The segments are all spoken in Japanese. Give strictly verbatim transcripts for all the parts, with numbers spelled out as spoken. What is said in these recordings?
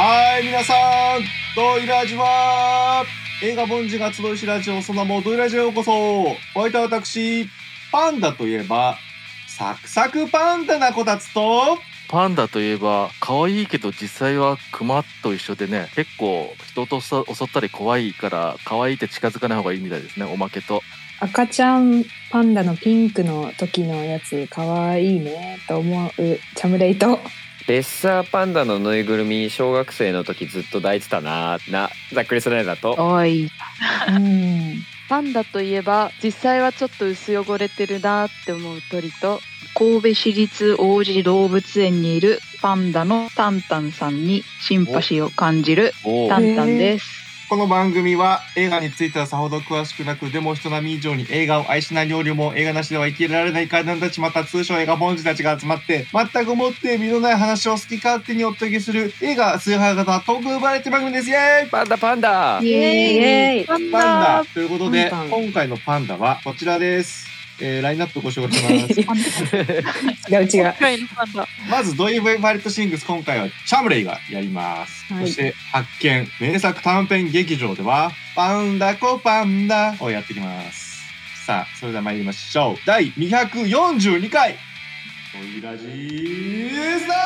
はい、皆さん、ドイラジは映画凡人が集いしラジオ、その名もドイラジへようこそ。お相手は私、パンダといえばサクサクパンダなこたつと、 パンダといえば可愛いけど実際はクマと一緒でね、結構人と襲ったり怖いから可愛いって近づかない方がいいみたいですね。おまけと赤ちゃんパンダのピンクの時のやつ可愛いねと思うチャムレイと、 レッサーパンダのぬいぐるみ小学生の時ずっと抱いてたななざっくりスライダーとかわいい。 うんパンダといえば実際はちょっと薄汚れてるなって思う鳥と、 神戸市立王子動物園にいるパンダのタンタンさんにシンパシーを感じるタンタンです。 この番組は映画についてはさほど詳しくなく、でも人並み以上に映画を愛しないよりも映画なしでは生きられない階段たち、また通称映画凡人たちが集まって全くもって身のない話を好き勝手にお届けする映画崇拝型トークバラエティ番組です。イエーイパンダパンダイエーイパンダパンダということで、 パンダ今回のパンダはこちらです。えー、ラインナップご紹介します。 違う違う。 今回のパンダ。 まずドイブファイルトシングス、今回はチャムレイがやります、 はい、 そして発見名作短編劇場ではパンダコパンダをやっていきます。さあそれでは参りましょう。だいにひゃくよんじゅうにかいドイラジースター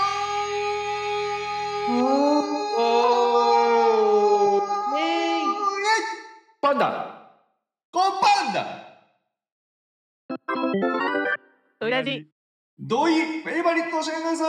ト。 おーパンダコパンダドイラジドイフェイバリットシングス。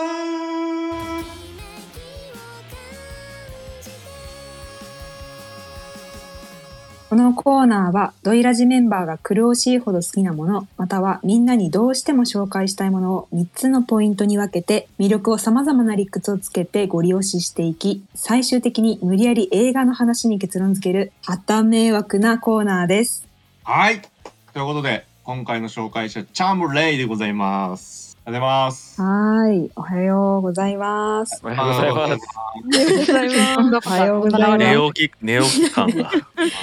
このコーナーはドイラジメンバーが苦しいほど好きなもの、またはみんなにどうしても紹介したいものをみっつのポイントに分けて、魅力を様々な理屈をつけてご利用ししていき、最終的に無理やり映画の話に結論付けるはた迷惑なコーナーです。 はい、ということで今回の紹介者チャムレイでございます。おはようございます。 はい、おはようございます。 おはようございます。 おはようございます。 寝起き寝起き感が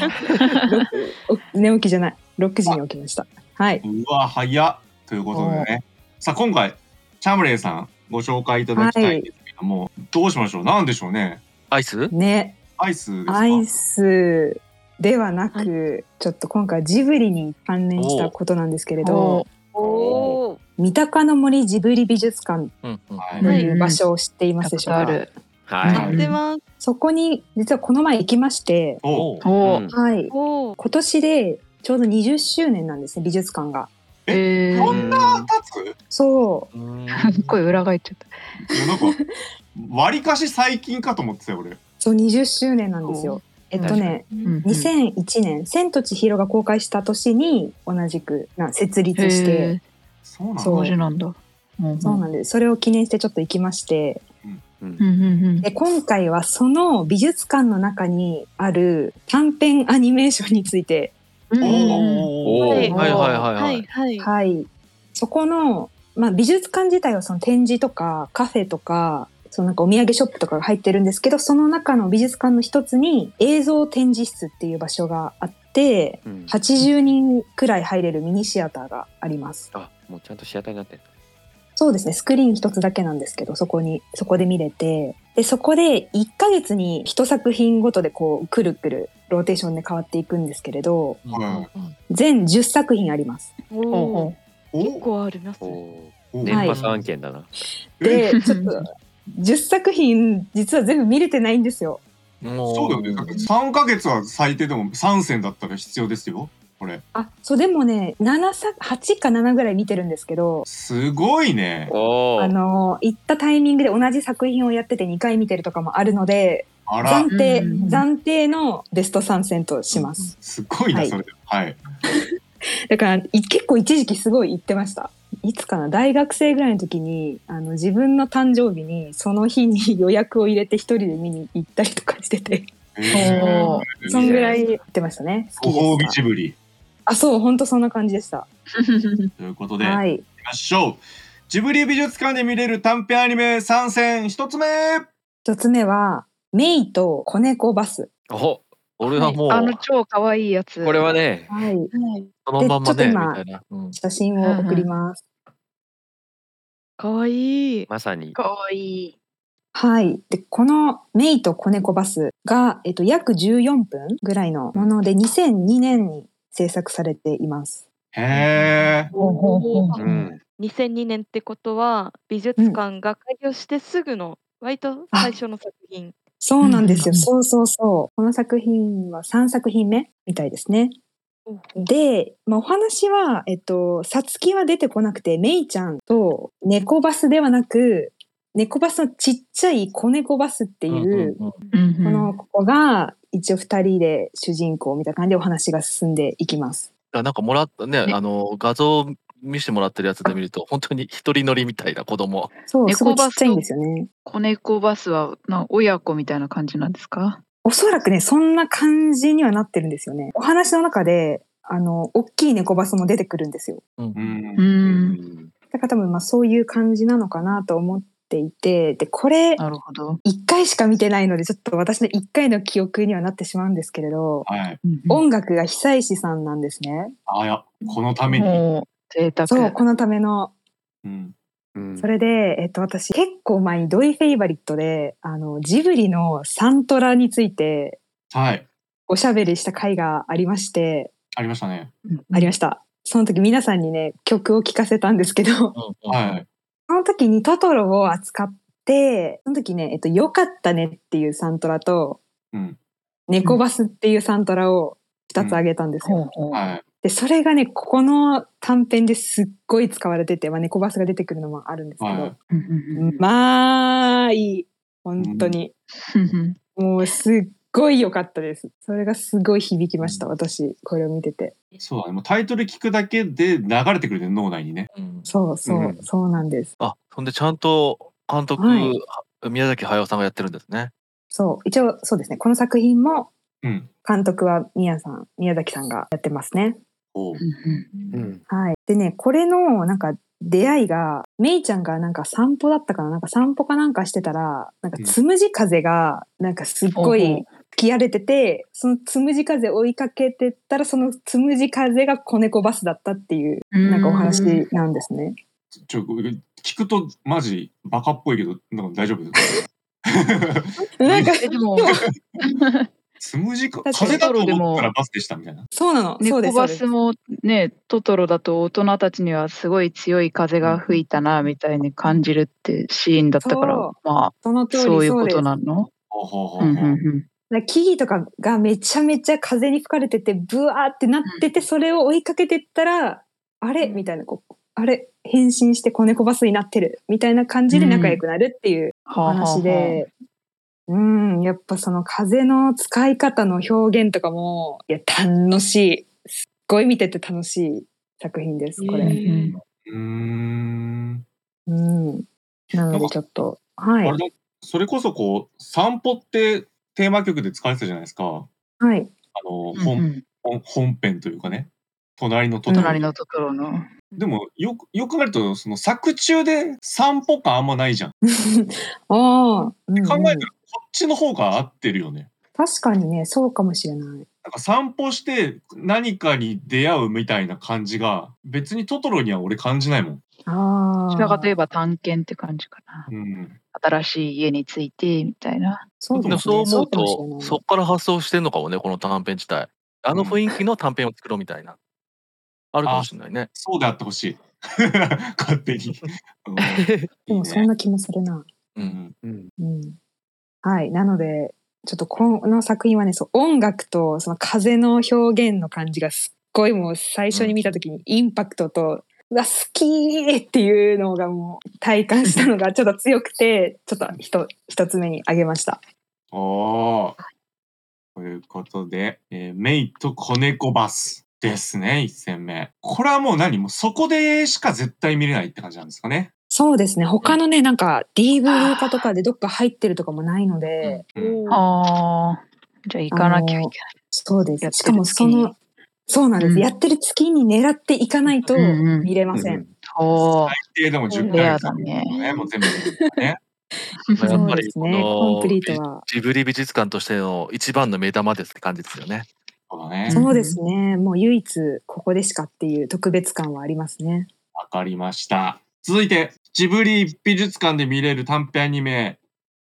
寝起きじゃない、ろくじに起きました。はい。 うわ早っ。ということでね、さあ今回チャムレイさんご紹介いただきたいんですけども、はい、どうしましょう。なんでしょうね。 アイスね。 アイスですか。 アイスではなく、はい、ちょっと今回ジブリに関連したことなんですけれど、 お三鷹の森ジブリ美術館という場所を知っていますでしょうか。 はい、 知ってます。 そこに実はこの前行きまして、 おお、はい、今年でちょうどにじゅっしゅうねんなんですね、美術館が。 え、そんな経つ？ そう。 すっごい裏返っちゃった。 いやなんか割かし最近かと思ってたよ俺。 そうにじゅっしゅうねんなんですよ。えっとね、にせんいちねん、千と千尋が公開した年に同じくな設立して、 そうなんだ。 そうなんです。それを記念してちょっと行きまして、 うん、 で今回はその美術館の中にある短編アニメーションについて、 おお、 はいはいはいはいはい、そこのまあ美術館自体はその展示とかカフェとか。そのなんかお土産ショップとかが入ってるんですけど、その中の美術館の一つに映像展示室っていう場所があって、うん、はちじゅうにんくらい入れるミニシアターがあります。 あ、もうちゃんとシアターになってる。 そうですね、スクリーン一つだけなんですけど、そこにそこで見れて、でそこでいっかげつに一作品ごとでこうくるくるローテーションで変わっていくんですけれど、うん、全じゅっさく品あります。 お結構ありますね。 年末案件だな。はい、 でちょっとじゅっさく品実は全部見れてないんですよ。 そうだよね。だってさんかげつは最低でもさんせんだったら必要ですよこれ。 あ、そうでもねななさはちかななぐらい見てるんですけど、 すごいね。 あの行ったタイミングで同じ作品をやっててにかい見てるとかもあるので、暫定暫定のベスト参戦とします。 うん、すごいな、はい、それはい。 だから結構一時期すごい行ってました。いつかな、大学生ぐらいの時にあの自分の誕生日にその日に予約を入れて一人で見に行ったりとかしてて、そんぐらい行ってましたね。 ご褒美ジブリ。 あ、そう、本当そんな感じでした。 ということで、 はい、 行きましょう。ジブリ美術館で見れる短編アニメ参戦一つ目。 一つ目はメイと子猫バス。 お、 俺はもう、 はい、あの超可愛いやつ。 これはね、 はい、 そのまんまねみたいな、 うん、写真を送ります。 可愛いい。 まさに可愛いい。 はい。で、このメイと子猫バスが、えっと、約じゅうよんぷんぐらいのもので、にせんにねんに制作されています。 へえ。 ほうほうほうほう。 うんにせんにねんってことは美術館が開業してすぐの割と最初の作品。 そうなんですよ。 うんうんうんそうそうそう。この作品はさんさく品目みたいですね。で、まあ、お話は、えっと、さつきは出てこなくて、メイちゃんと猫バスではなく、猫バスのちっちゃい子猫バスっていう、 うんうんうんうんこの子が一応二人で主人公みたいな感じでお話が進んでいきます。 あなんかもらったね、 ねあの画像見せてもらってるやつで見ると本当に一人乗りみたいな子供。 そう、すごい猫バスちっちゃいんですよね。 子猫バスはな親子みたいな感じなんですか？ おそらくね、そんな感じにはなってるんですよね。お話の中で、あの、大きい猫バスも出てくるんですよ。 うんう。 うんん。 だから多分まあそういう感じなのかなと思っていて、で、これ、 なるほど。 一回しか見てないので、ちょっと私の一回の記憶にはなってしまうんですけれど、 はい。 うんうん音楽が久石さんなんですね。 あ、いや、このために。 もう贅沢。 そう、このための。 うん。 うんそれで、えっと、私結構前にドイフェイバリットで、あの、ジブリのサントラについてはい。 おしゃべりした回がありまして、 ありましたね。 ありました。その時皆さんにね、曲を聴かせたんですけど、 うんうんはい。 その時にトトロを扱って、その時ね、えっと、よかったねっていうサントラと、 うん。 猫バスっていうサントラを二つあげたんですよ。 ほうほう。 はい。 で、それがね、ここの短編ですっごい使われてて、まあ、猫バスが出てくるのもあるんですけど、 はい。 うんうんうんまあ、いい。本当に。 うんもうすっごい良かったです。それがすごい響きました、私、これを見てて。 そうだね。もうタイトル聞くだけで流れてくるね、脳内にね。 うんそうそう、 うんそうなんです。 あそんでちゃんと監督、 はい宮崎駿さんがやってるんですね。 そう、一応そうですね。この作品もうん。 監督は宮さん、宮崎さんがやってますね。 おう。 うんうんはい。でね、これのなんか出会いが、メイちゃんがなんか散歩だったかな、なんか散歩かなんかしてたら、なんかつむじ風がなんかすっごほうほい吹き荒れてて、そのつむじ風追いかけてったら、そのつむじ風が子猫バスだったっていう、 うんなんかお話なんですね。 ちょ、聞くとマジバカっぽいけど、なんか大丈夫なんか、 えでもつむじか確かに風だと思トトロでもったらバスでしたみたいな。 そうなの。そうです、 猫そうです。 バスもねトトロだと大人たちにはすごい強い風が吹いたなみたいに感じるってシーンだったから、 そうまそのあ通り、 そういうことそうです。 なの？ ほうほうほうんうんうほう。 うんだから木々とかがめちゃめちゃ風に吹かれてて、ブワーってなってて、それを追いかけてったら、あれみたいな、こう、あれ変身して子猫バスになってるみたいな感じで仲良くなるっていうおはあはあはあ話で、うん、やっぱその風の使い方の表現とかも、いや、楽しい。すっごい見てて楽しい作品です、こうんれ。 うんうーん。 うん。なのでちょっと、はい。 あれだ、それこそこう、散歩ってテーマ曲で使われてたじゃないですか。 はい。 あの、 うん本うん本本編というかね。隣のトトロ。 隣のトトロの。 でも、よくよく考えると、その作中で散歩感あんまないじゃん。 ああ、うんうん考えたらこっちの方が合ってるよね。 確かにね、そうかもしれない。 なんか散歩して何かに出会うみたいな感じが、別にトトロには俺感じないもん。 ああ。 どちらかといえば探検って感じかな。 うん。 新しい家に着いてみたいな。 そうですね。 でもそう思そううかもしれとない。 そっから発想してんのかもね、この短編自体。あのうん雰囲気の短編を作ろうみたいな、あるかもしれないね。 そうであってほしい。勝手に。うんでいいね。 もそんな気もするな。 ううんん。 うんうん。はい。なので、ちょっとこの作品はね、そう音楽とその風の表現の感じがすっごいもう最初に見た時にインパクトと、うわ、好きーっていうのがもう体感したのがちょっと強くて、ちょっと一一つ目にあげました。 おー。ということで、えーメイと子猫バスですね、一戦目。これはもう何もうそこでしか絶対見れないって感じなんですかね。 そうですね。他のね、なんか ディーブイディー 化とかでどっか入ってるとかもないので、 うん。 ああ、じゃあ行かなきゃいけない。 そうでやってるす。しかもその、そうなんです。 うんやってる月に狙っていかないとうんうん見れません。 うんおー、 最低でもじゅっレかいアだね。 ね、もう全部見るからね。 まあやっぱりこそうですね。コンプのリートは。 ジジブリ美術館としての一番の目玉ですって感じですよね。 そうだね。 そうですね。もう唯一ここでしかっていう特別感はありますね。 わかりました。続いて、ジブリ美術館で見れる短編アニメ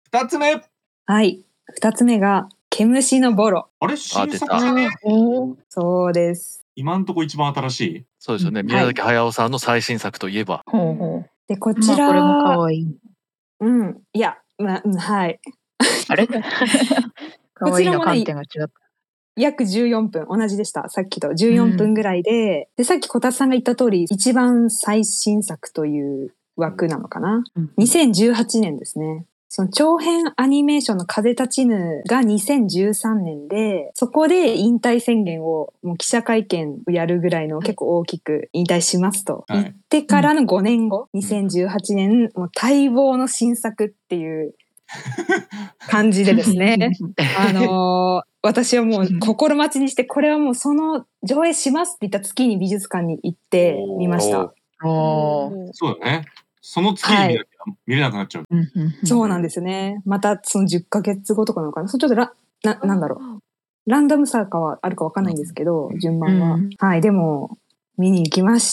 二つ目。 はい。二つ目が、毛虫のボロ。 あれ、 あ、 新出た。 作じゃね？ おーそうです。 今んとこ一番新しい。 そうですよね。 うん宮崎駿さんの最新作といえば。 ほうほで、こう。 ちら、 まあこれも可愛い。 うん。いや、まあ、うんはい。 あれ可愛いの観点が違った。 約じゅうよんぷん、同じでした。さっきとじゅうよんぷんぐらいで、で、さっきこたつさんが言った通り、一番最新作という枠なのかな。 うんにせんじゅうはちねんですね。その長編アニメーションの風立ちぬがにせんじゅうさんねんで、そこで引退宣言を、もう記者会見をやるぐらいの結構大きく引退しますと言ってからのごねんご、にせんじゅうはちねん、もう待望の新作っていう感じでですね、あのー私はもう心待ちにして、これはもうその上映しますって言った月に美術館に行って見ました。 おーそうだね。その月に見なきゃ見れなくなっちゃう。 うんうんうんそうなんですね。またそのじゅっかげつごとかなのかな。そうちょっとラななんだろう。ランダムさかはあるかわかんないんですけど、 うん順番は、 うんはい、でも見に行きまして、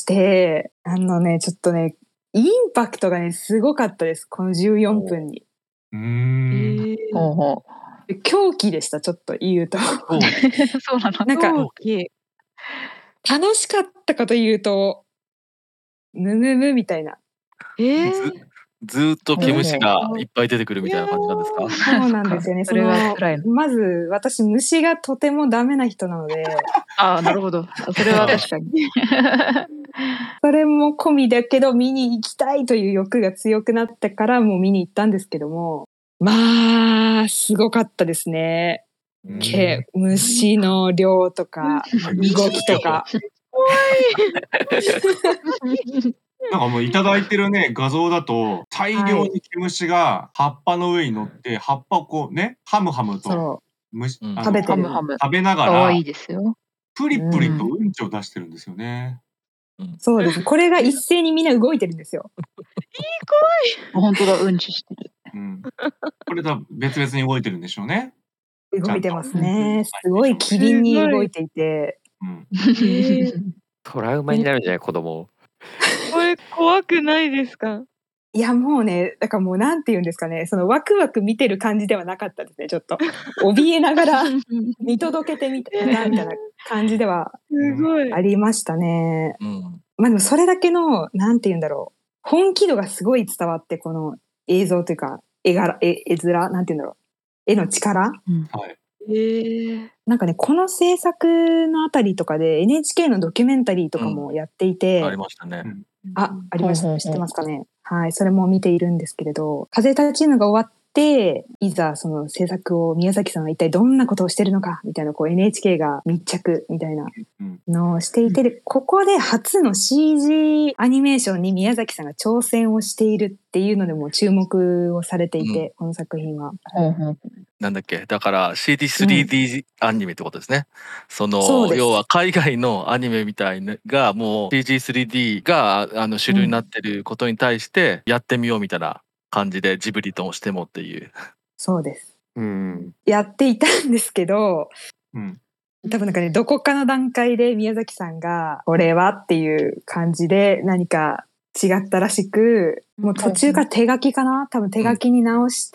あのねちょっとねインパクトがねすごかったです。このじゅうよんぷんに。 うーん。 ほうほ狂気でした。ちょっと言うとそうう。そうなの。 なんか大きい。 楽しかったかというとむむむみたいな。 えー、 ずずーっと毛虫がいっぱい出てくるみたいな感じなんですか？ そうなんですよね。 それはその辛いの。 まず私虫がとてもダメな人なので、 ああ、なるほど。それは確かに。 それも込みだけど見に行きたいという欲が強くなってからもう見に行ったんですけども、まあすごかったですね。 うん毛虫の量とか動きとか。 なんかもういただいてるね、画像だと、大量に毛虫が葉っぱの上に乗って、葉っぱをこうね、ハムハムとそ虫、 うんあの食べてるハムハム。 食べながら可愛い、ですよ。 プリプリとうんちを出してるんですよね。 そうです。これが一斉にみんな動いてるんですよ。 本当だ、うんちしてる。 うん。これと別々に動いてるんでしょうね。 動いてますちゃんね。 とすごい機敏に動いていて。 うん。 トラウマになるんじゃない子供。 これ怖くないですか？ いやもうね、だからもうなんて言うんですかね、そのワクワク見てる感じではなかったですね。ちょっと怯えながら見届けてみたみたいな感じではすごい。 ありましたね。 うん。 まあでもそれだけのなんて言うんだろう、本気度がすごい伝わって、この映像というか絵柄、絵絵面なんて言うんだろう、絵の力。 はい。 えー、 なんかね、この制作のあたりとかで エヌエイチケー のドキュメンタリーとかもやっていて、 ありましたね。 あ、ありました。 ほうほうほう知ってますかね。はい、それも見ているんですけれど、風立ちぬが終わって、いざその制作を宮崎さんは一体どんなことをしてるのかみたいな、こう エヌエイチケー が密着みたいなうん。 のをしていて、でここで初の シージー アニメーションに宮崎さんが挑戦をしているっていうのでも注目をされていて、 うんこの作品は。 ほうほう。 なんだっけ、だから シーディースリーディー アニメってことですね。そそうのです要は海外のアニメみたいながもう シージースリーディー があの主流になってることに対してやってみようみたいな感じでジブリともしてもっていう。 そうです。 うん。 やっていたんですけど、 うん。 多分なんかね、どこかの段階で宮崎さんがこれはっていう感じで何か違ったらしく、もう途中から手書きかな、多分手書きに直して、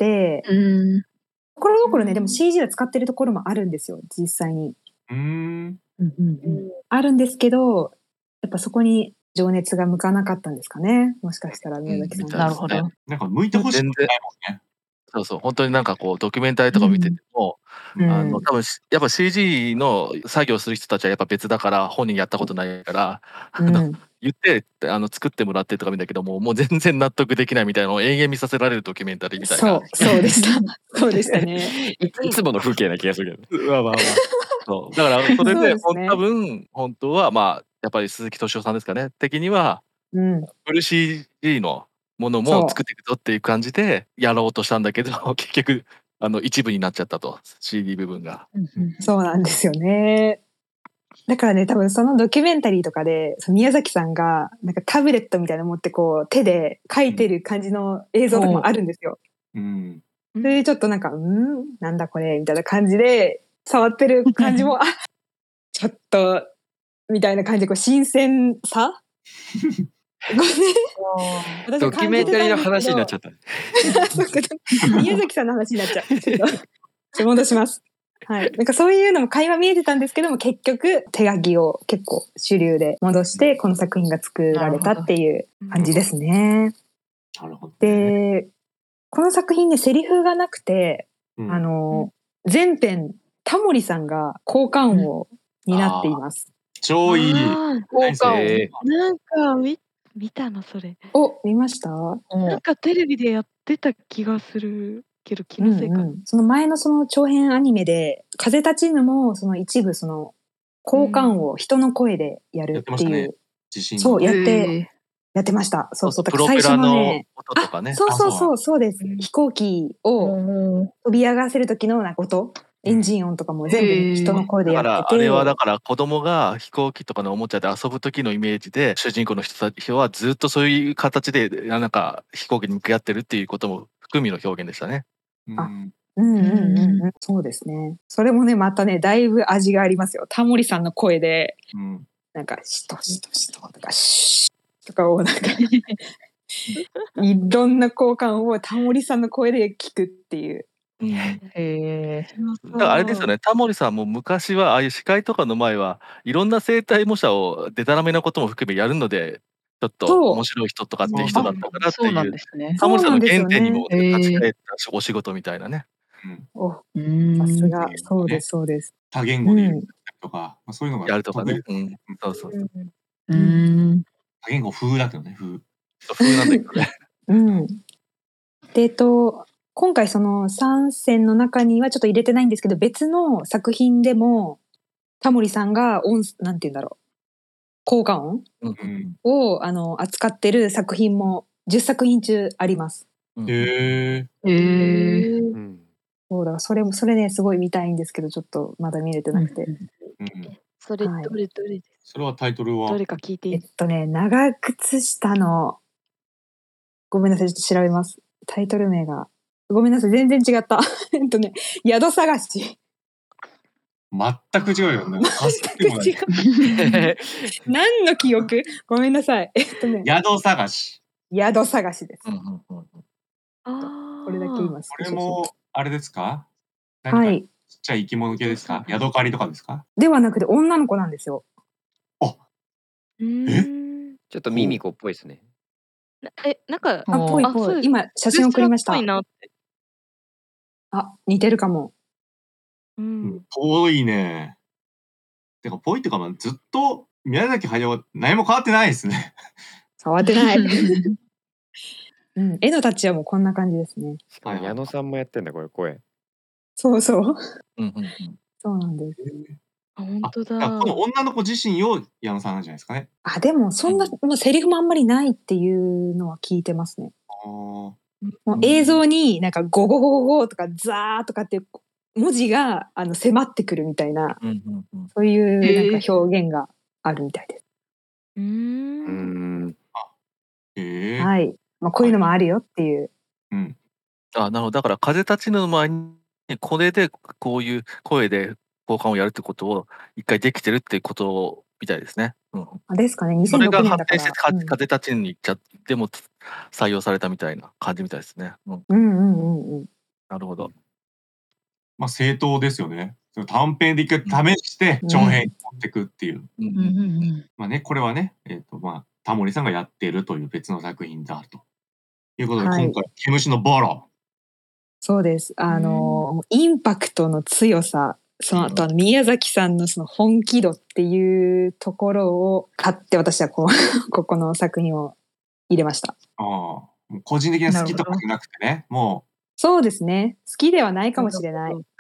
うん。 ところどころね、でも シージー は使ってるところもあるんですよ、実際に。 うーん。 あるんですけど、やっぱそこに情熱が向かなかったんですかね、もしかしたら宮崎さんうんが。 なるほど。 なんか向いてほしくないもんね。 そうそう、本当になんかこうドキュメンタリーとか見てても、 うんあの多分しやっぱ シージー の作業する人たちはやっぱ別だから本人やったことないから、あのうん言ってあの作ってもらってとか見るんだけども、もう全然納得できないみたいなのを延々見させられるドキュメンタリーみたいな。 そう、そうでした。そうでしたね。 いいつもの風景な気がするけど。 まあまあまあ。そうだからそれでそうですねほん多分本当はまあやっぱり鈴木敏夫さんですかね。的にはうん。 フル シージー のものそうも作っていくぞっていう感じでやろうとしたんだけど、結局あの一部になっちゃったと シーディー 部分が。 そうなんですよね。だからね、多分そのドキュメンタリーとかで、その宮崎さんがなんかタブレットみたいなの持ってこう手で書いてる感じの映像とかもあるんですよ。 うん。 それでちょっとなんか、うんなんだこれみたいな感じで触ってる感じも、あちょっとみたいな感じでこう新鮮さごめん。私ドは感キュメンタリーのじてたんですけど話になっちゃった。 そっか宮崎さんの話になっちゃう。ちょっとちょっと戻します。はい。なんかそういうのも会話見えてたんですけども、結局手書きを結構主流で戻してこの作品が作られたっていう感じですね。 なるほど、ね。 で、この作品ね、セリフがなくて、 うん、 あの、全編タモリさんが効果音を担っています。 超いい。 効果音。 なんか見見たのそれ。 お、見ました？ なんかテレビでやってた気がするけど気のせいかな。 うんうん、その前のその長編アニメで「風立ちぬ」もその一部その効果音を人の声でやるっていう、 やってましたね、地震のそうやってやってました。そうそう。だから最初のね、 音とかね。 そうそうそうそうです。飛行機を飛び上がらせる時のなんか音、エンジン音とかも全部人の声でやってて、 だからあれはだから子供が飛行機とかのおもちゃで遊ぶ時のイメージで、主人公の人たちはずっとそういう形でなんか飛行機に向き合ってるっていうことも含みの表現でしたね。 あ、うんうんうんうん、そうですね。それもねまたねだいぶ味がありますよ。タモリさんの声で、うん、なんかシトシトシトとかシュッとかをなんかいろんな効果音をタモリさんの声で聞くっていう。 うん、 へえ。 だからあれですよね、タモリさんも昔はああいう司会とかの前はいろんな声帯模写をデタラメなことも含めやるので、ちょっと面白い人とかっていう人だったからっていう、ね、タモリさんの原点にも立ち返ったお仕事みたいなね。 お、さすが、そうですそうです。 多言語で言うとか、まあそういうのがやるとかね。うん、そうそうそう。 うん。 多言語風だけどね、風。 風なんだけどね。 うん。で、えっと今回そのさんせんの中にはちょっと入れてないんですけど、別の作品でもタモリさんが音なんて言うんだろう、効果音、うん、をあの扱ってる作品もじゅっさく品中あります。 へえ。 へえ。 そうだ、それもそれねすごい見たいんですけどちょっとまだ見れてなくて。うんうん、それどれどれですか？ それはタイトルはどれか聞いていい？ えっとね長靴下の、ごめんなさいちょっと調べます。タイトル名が。ごめんなさい、全然違った。えっとね、宿探し。 全く違うよね。 全く違う。何の記憶？ごめんなさい。えっとね。 宿探し。 宿探しです。 ああ。 これだけ今。 これもあれですか？ はい。 ちっちゃい生き物系ですか？ヤドカリとかですか？ ではなくて女の子なんですよ。 あ、 え？ ちょっとミミコっぽいですね。 え、なんか、 あ、ぽいぽい。今写真送りました。あ、似てるかも。 うん。 ぽいね。てかぽいってかまあずっと宮崎駿は何も変わってないですね。 変わってない。うん、絵のタッチはもうこんな感じですね。 矢野さんもやってんだこれ声。 そうそう。 うんうんうん。 そうなんです。 あ、本当だ。 この女の子自身を矢野さんなんじゃないですかね。 あ、でもそんな、まあ、セリフもあんまりないっていうのは聞いてますね。 あもう映像になんかゴゴゴゴゴとかザーとかって文字があの迫ってくるみたいな、 うんうんうん、 そういうなんか表現があるみたいです。 うーん。 あ、へえ。 はい。まあこういうのもあるよっていう。 うん。 あ、なるほど。だから風立ちぬの前にこれでこういう声で効果をやるってことを一回できてるっていうことみたいですね。うん。 あ、ですかね。にせそれがんろくねんだ発展から。 して風立ちぬに行っちゃっても採用されたみたいな感じみたいですね。うん。 うんうんうんうん。 なるほど。 まあ正当ですよね。短編で一回試して長編に持ってくっていう。 うんうんうん。 まあね、これはね、えっとまあタモリさんがやっているという別の作品だということで、 はい、 今回毛虫のボロ。 そうです。あのインパクトの強さ、その後宮崎さんのその本気度っていうところを買って私はこうここの作品を入れました。 ああ、個人的な好きとかじゃなくてね、もう。 そうですね。好きではないかもしれない。は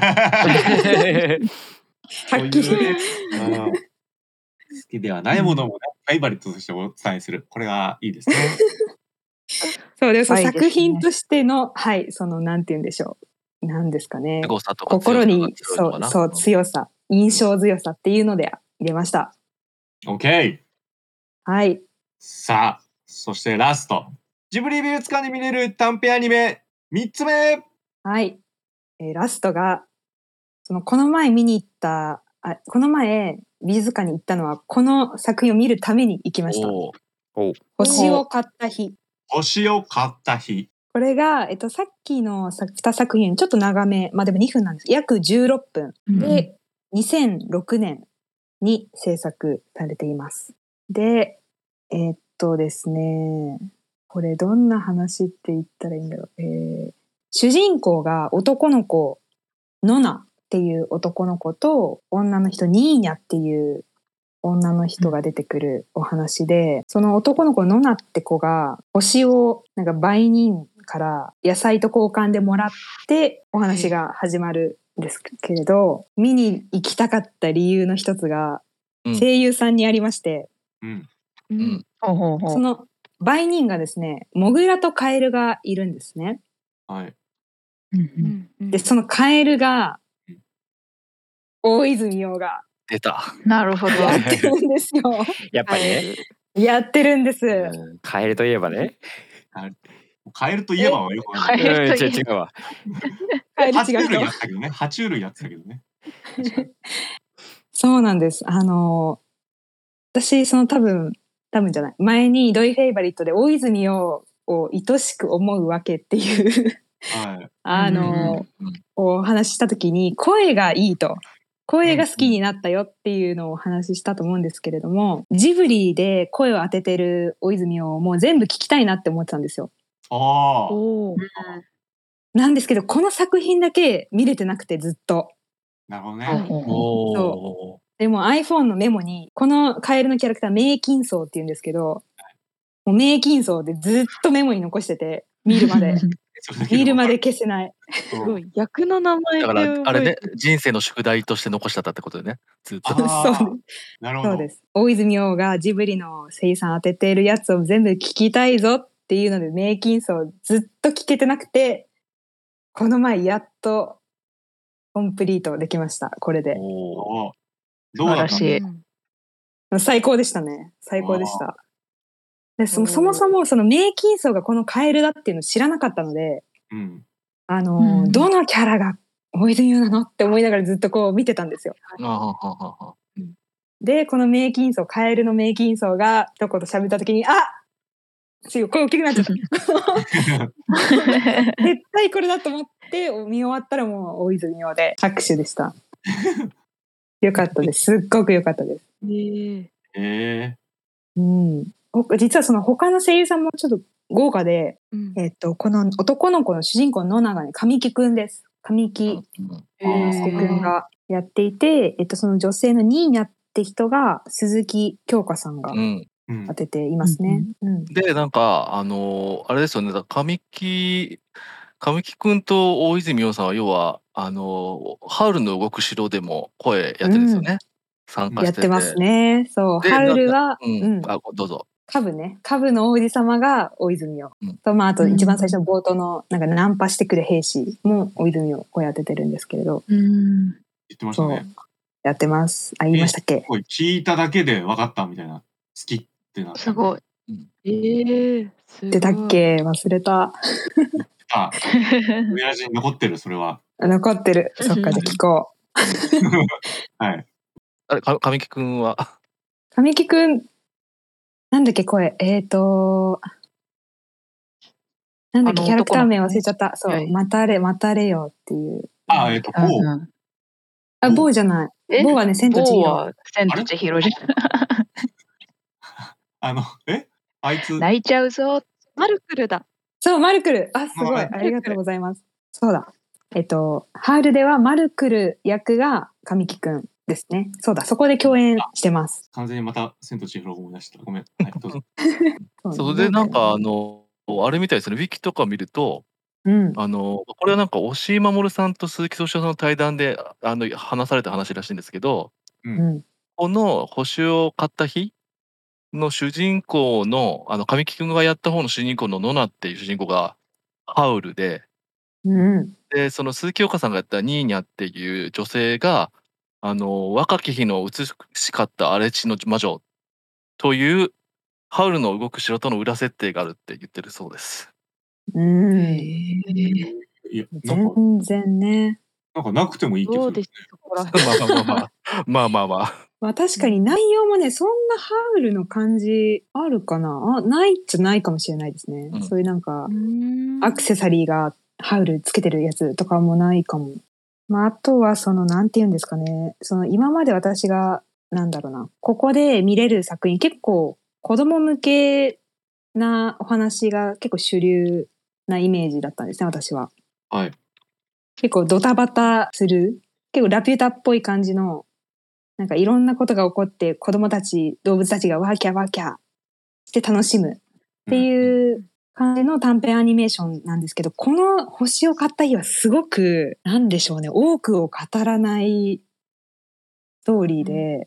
っきり。 好きではないものもね、フェイバリットとしてお伝えする。これがいいですね。 そうです。作品としての、はい、そのなんて言うんでしょう。なんですかね。心にそうそう強さ、印象強さっていうので入れました。 OK。 はい。 さあ、そしてラスト。ジブリ美術館で見れる短編アニメみっつめ。 はい、えー、ラストがそのこの前見に行ったあこの前美術館に行ったのはこの作品を見るために行きました。 お星を買った日。 星を買った日。 これが、えっと、さっきのに作品ちょっと長め、まあでもにふんなんです。約じゅうろっぷんで、うん、にせんろくねんに制作されています。で、えー、っとですね、これどんな話って言ったらいいんだろう。えー、主人公が男の子、ノナっていう男の子と女の人、ニーニャっていう女の人が出てくるお話で、その男の子ノナって子が星をなんか売人から野菜と交換でもらってお話が始まるんですけれど、見に行きたかった理由の一つが声優さんにありまして、 うんうん、その売人がですね、モグラとカエルがいるんですね。 はい。 で、そのカエルが大泉洋が出た。 なるほど。 やってるんですよ。 やっぱりね。 やってるんです。 うん、カエルといえばね。 カエルといえばはよくわかんない。 うん、違う違うわ。 カエル違う爬虫類やったけどね。爬虫類やってたけどね。 そうなんです。あの私その多分多分じゃない。前にドイフェイバリットで大泉洋を愛しく思うわけっていうはい、 あの、うんうん、お話しした時に声がいいと。声が好きになったよっていうのをお話ししたと思うんですけれども、ジブリで声を当ててる大泉をもう全部聞きたいなって思ってたんですよ。 ああ。 なんですけど、この作品だけ見れてなくてずっと。 なるほどね。 そう。でも iPhone のメモに、このカエルのキャラクター、メイキンソウって言うんですけど、もうメイキンソウでずっとメモに残してて、見るまで。見るまで消せない。 すごい。役の名前だからあれね、人生の宿題として残してたってことでね。ずっと。 そうです。 なるほど。 そうです。大泉洋がジブリの声優さん当てているやつを全部聞きたいぞっていうので、メイキンソウずっと聞けてなくて、この前やっとコンプリートできました。これで。 おどうだった？ 最高でしたね。最高でした。で そ, そもそもそのメイキンソウがこのカエルだっていうのを知らなかったので、 うん、 あの、うん、どのキャラが大泉洋なのって思いながらずっとこう見てたんですよ。で、このメイキンソウ、カエルのメイキンソウが一言喋った時に、あすごい声大きくなっちゃった。絶対これだと思って見終わったらもう大泉洋で拍手でした。よかったです。すっごくよかったです。 えー、 えー、うん。実はその他の声優さんもちょっと豪華で、うん、えっとこの男の子の主人公のノナがね、神木くんです。神木之介くんがやっていて、えっとその女性のニーニャって人が鈴木京香さんが当てていますね。 うんうん、でなんかあのあれですよね。神木神木くんと大泉洋さんは要はあのハウルの動く城でも声やってるんですよね。うん、参加してて。 やってますね。そう。ハウルは、 うん、うん、あどうぞ。 カブね。カブの王子様が大泉洋。うん、と、まあ、あと一番最初の冒頭の、なんかナンパしてくる兵士も大泉洋声当ててるんですけれど。 うん。言ってましたね。 やってます。あ、言いましたっけ？ 聞いただけで分かったみたいな。好きってなった。 すごい。うん、ええー、すごい。 出たっけ？忘れた。 あ、親父に残ってる、それは。 残ってる。そっか、で聞こう。 はい。 あれ、神木くんは神木くん、なんだっけ、声。えっと、なんだっけ、キャラクター名忘れちゃった。そう、待たれ、待たれよっていう。 あ、えっと、ボー。 あ、ボーじゃない。ボーはね、千と千尋。 千と千尋じゃん。 あの、えあいつ。 泣いちゃうぞ。 マルクルだ。 そう、マルクル。あ、すごい。ありがとうございます。そうだ。えっと、ハウルではマルクル役が神木くんですね。そうだ、そこで共演してます。 完全にまた千と千尋を思い出した。ごめん。はい、どうぞ。 それでなんかあの、あれみたいですね、ウィキとか見ると、 うん、 あの、これはなんか押井守さんと鈴木敏夫さんの対談であの話された話らしいんですけど、 うん、 この星を買った日の主人公の、あの神木くんがやった方の主人公のノナっていう主人公がハウルで、 うん、 でその鈴木京香さんがやったニーニャっていう女性があの若き日の美しかった荒地の魔女というハウルの動く城との裏設定があるって言ってるそうです。 うん、いや全然ね。 なんかなくてもいいけど。 そうです。そこらまあまあまあまあ。 まあまあまあ。 まあ確かに内容もね、そんなハウルの感じあるかなあ、ないっちゃないかもしれないですね。 うん、 そういうなんか、 うんアクセサリーがハウルつけてるやつとかもないかも。まああとはその、なんて言うんですかね。その今まで私が、なんだろうな、ここで見れる作品、結構子供向けなお話が結構主流なイメージだったんですね、私は。 はい。 結構ドタバタする、結構ラピュタっぽい感じの、なんかいろんなことが起こって子供たち、動物たちがワーキャワーキャして楽しむっていう感じの短編アニメーションなんですけど、この星を買った日はすごく、なんでしょうね、多くを語らないストーリーで、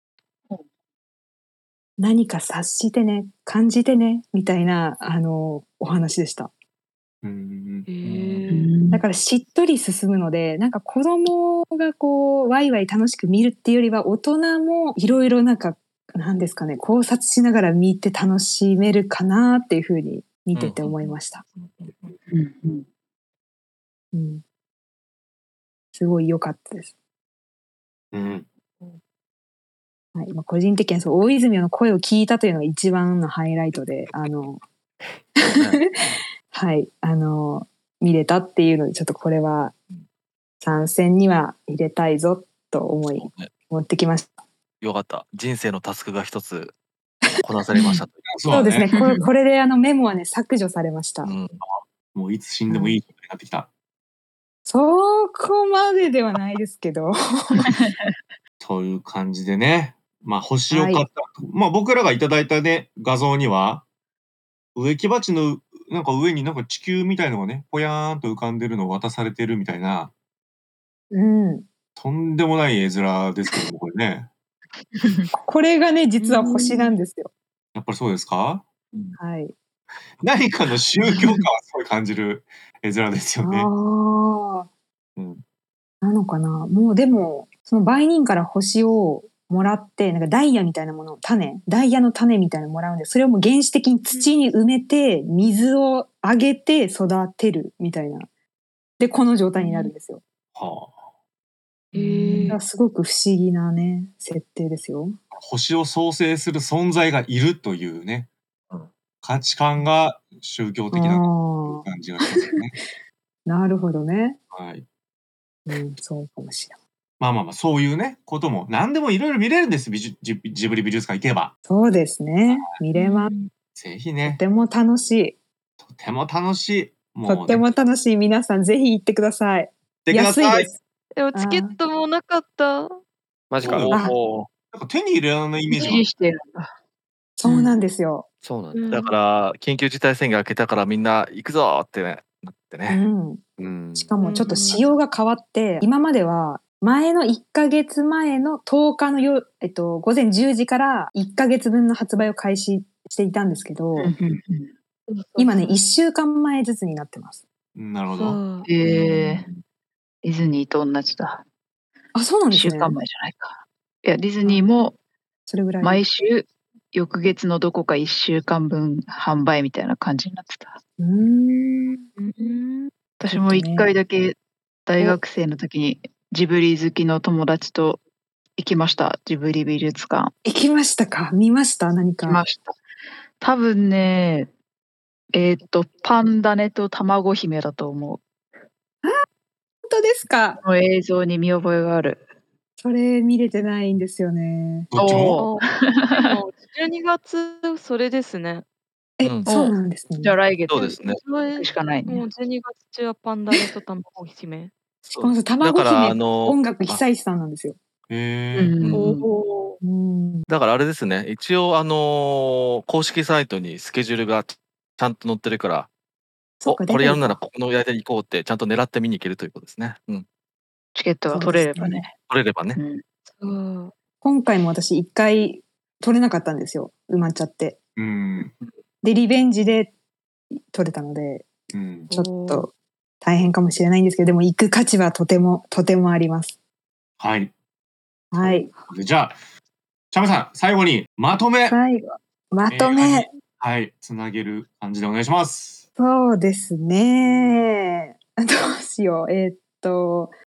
何か察してね、感じてね、みたいな、あの、お話でした。 うんへうえ。 んだからしっとり進むので、なんか子供がこう、ワイワイ楽しく見るっていうよりは、大人もいろいろなんか、なんですかね、考察しながら見て楽しめるかなっていうふうに見てて思いました。 うんうんうん。すごい良かったです。 うんはい。まあ、個人的にはそう、大泉洋の声を聞いたというのが一番のハイライトで、あの、 そうね。 はい、あの、見れたっていうので、ちょっとこれは参戦には入れたいぞと思い、 そうね。 持ってきました。 よかった。人生のタスクが一つこなされました。 そうだね。 そうですね。これ、これであのメモはね、削除されました。 うん。 もういつ死んでもいいことになってきた。 そこまでではないですけど。 という感じでね。まあ、星をはい。 買った。まあ、僕らがいただいたね、画像には、植木鉢のなんか上になんか地球みたいのがね、ぽやーんと浮かんでるのを渡されてるみたいな、 うん。 とんでもない絵面ですけども、これね。 これがね、実は星なんですよ。 やっぱりそうですか？ うん。 はい。 何かの宗教感はすごい感じる絵面ですあよね。 あ、 うん。 なのかな。もうでも、その売人から星をもらって、なんかダイヤみたいなもの、種、ダイヤの種みたいなのもらうんで、それをもう原始的に土に埋めて、水をあげて育てるみたいな。で、この状態になるんですよ。 はあ。 へえ。 だからすごく不思議なね、設定ですよ。 星を創生する存在がいるというね、 うん。 価値観が宗教あ的なあ、 感じがしますよね。 なるほどね。 はい。 うん、そうかもしれない。 まあまあまあ、そういうね、ことも、何でもいろいろ見れるんです、美術ジジブリ美術館行けば。 そうですね。見れます。とぜひね、 ても楽しい。 とても楽しい。 ともうね、 っても楽しい。皆さんぜひ行ってください。 行ってください。 安いです。 でもチケットもなかった。 マジか。 そうよ。 あ、 おお。 なんか手に入れられないイメージがある。 維持してるんだ。 そうなんですよ。 そうなんだ。 だから緊急事態宣言明けたからみんな行くぞってね、なってうね。 ん。 うん。 しかもちょっと仕様が変わって、今までは前のいっかげつまえのとおかのよ、えっと、午前じゅうじからいっかげつぶんの発売を開始していたんですけど、 うんうんうん今ね、いっしゅうかんまえずつになってます。 なるほど。 そう。 へえ。ディズニーと同じだ。 あ、そうなん 1 ですね。 週間前じゃないか。いや、ディズニーもそれぐらい。 毎週翌月のどこかいっしゅうかんぶん販売みたいな感じになってた。 うーん。 うん。 私もいっかいだけ大学生の時にジブリ好きの友達と行きました。ジブリ美術館。 行きましたか？見ました？何か。 行きました。多分ね、えーっと、パンダネと卵姫だと思う。 本当ですか？ この映像に見覚えがある。 それ見れてないんですよね。 どっちも？ おーあ、でもじゅうにがつそれですね。 え、 うん。 そうなんですね。 じゃあ来月そうですね。 それ行くしかないね。 もうじゅうにがつ中はパンダネと卵姫。 しかもさ、 だ卵から姫あの音楽あ、 久石さんなんですよ。 へえ。 うんおうんお。 うん。 だからあれですね。一応あの公式サイトにスケジュールがちゃんと載ってるから、お、 そっか、 これやるなら出てるか。 ここの間に行こうってちゃんと狙って見に行けるということですね。うん。 チケットが取れればね。 取れればね。 うんそう。 今回も私一回取れなかったんですよ。埋まっちゃって。 うん。 で、リベンジで取れたので、 うん。 ちょっと大変かもしれないんですけど、でも行く価値はとても、とてもあります。 はい。 はい。 でじゃあ、チャムさん、最後にまとめ、 最後、まと映画にめ。 はい、つなげる感じでお願いします。 そうですね。どうしよう。えーっと、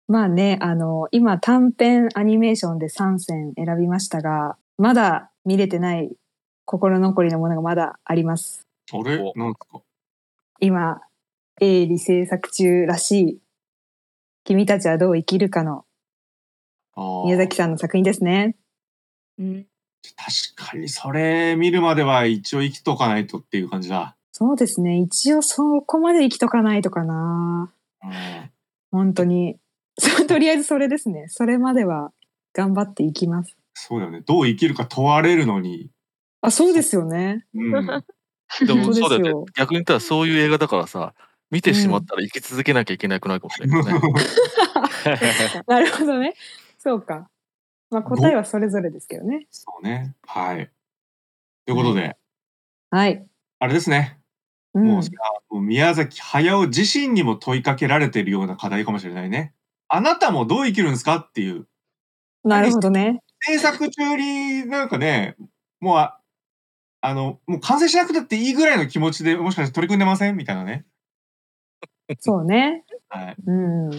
まあね、あの、今短編アニメーションでさんせん選びましたが、まだ見れてない心残りのものがまだあります。 あれなんですか？ 今、鋭利制作中らしい、君たちはどう生きるかの宮崎さんの作品ですね。 うん。 確かにそれ見るまでは一応生きとかないとっていう感じだ。 そうですね。一応そこまで生きとかないとかな。 うん、 本当に。とりあえずそれですね。それまでは頑張っていきます。 そうだよね。どう生きるか問われるのに。 あ、そうですよね。 うん、 でも本当ですよそうだよね。逆に言ったらそういう映画だからさ、見てしまったら生き続けなきゃいけなくなるかもしれないけどね。 なるほどね。そうか。まあ答えはそれぞれですけどね。 そうね。はい。ということで、 はい。 あれですね。 うん、 もうそれはもう宮崎駿自身にも問いかけられているような課題かもしれないね。あなたもどう生きるんですかっていう。 なるほどね。 制作中になんかね、もうあ、あの、もう完成しなくたっていいぐらいの気持ちでもしかして取り組んでませんみたいなね。 そうね。 はい。 うん。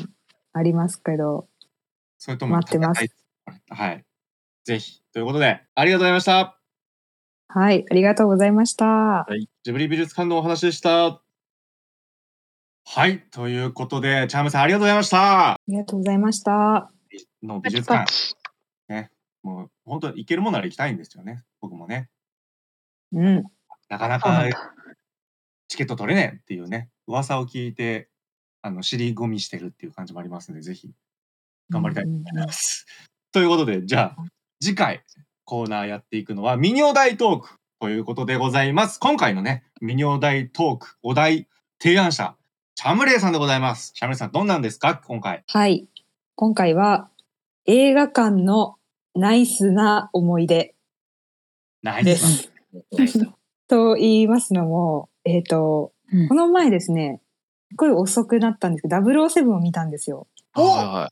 ありますけど。 それとも待ってます。 はい。ぜひ。ということで、ありがとうございました。 はい、ありがとうございました。 はい。 ジブリ美術館のお話でした。はい。ということで、チャームさんありがとうございました。 ありがとうございました。 の美パチ術館。 パチ。 ね。もう本当に行けるものなら行きたいんですよね。僕もね。 うん。 なかなかそうなんだ。 チケット取れねえっていうね、噂を聞いて、あの、尻込みしてるっていう感じもありますので、ぜひ頑張りたいと思います。ということで、じゃあ、次回コーナーやっていくのは、ミニお題トークということでございます。今回のね、ミニお題トーク、お題提案者、チャムレイさんでございます。チャムレイさん、どんなんですか今回。 はい。今回は、映画館のナイスな思い出ナイスな。 です。 ナイス。 と言いますのも、えっ、と、 うんこの前ですね、すごい遅くなったんですけど、ダブルオーセブンを見たんですよ。 はいはい。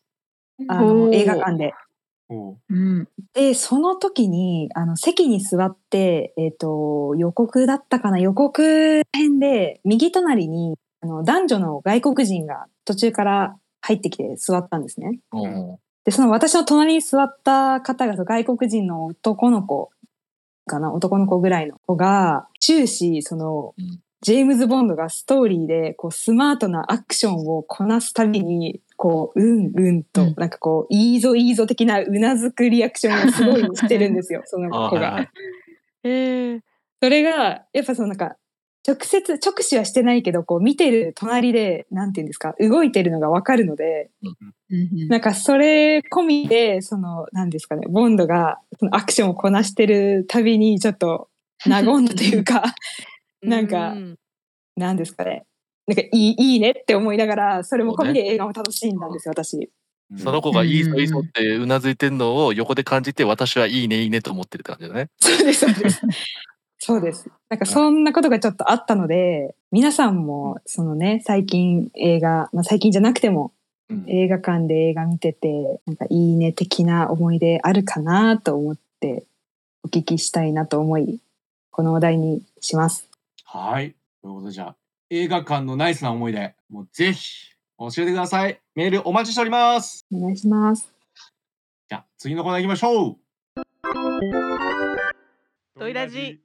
あのおー映画館で。 おうん。 で、その時に、あの、席に座って、えっ、と、予告だったかな、予告編で、右隣に、あの、男女の外国人が途中から入ってきて座ったんですね。 おで、その私の隣に座った方が、外国人の男の子かな、男の子ぐらいの子が、終始、その、 うんジェームズ・ボンドがストーリーで、こう、スマートなアクションをこなすたびに、こう、うんうんと、 うんなんかこう、いいぞいいぞ的なうなずくリアクションをすごいしてるんですよ、その子が。 あはいはい。 ええ。 それが、やっぱそのなんか、直接、直視はしてないけど、こう、見てる隣で、なんていうんですか、動いてるのがわかるので、 うんなんかそれ込みで、その、なんですかね、ボンドがそのアクションをこなしてるたびに、ちょっと、和んだというか、なんかうんなんですかね。なんかいい、いいねって思いながら、それも込みそうね。 で映画を楽しんだんですよ、私。 うんその子がいいぞうんいいぞってうなずいてんのを横で感じて、私はいいねいいねと思ってるって感じだね。 そうです、そうです。そうです。なんかそんなことがちょっとあったので、皆さんも、そのね、最近映画、まあ最近じゃなくても、 うん映画館で映画見てて、なんかいいね的な思い出あるかなと思ってお聞きしたいなと思い、このお題にします。 はい。ということで、じゃあ、映画館のナイスな思い出、もうぜひ教えてください。メールお待ちしております。 お願いします。 じゃあ、次のコーナー行きましょう。 ドイラジ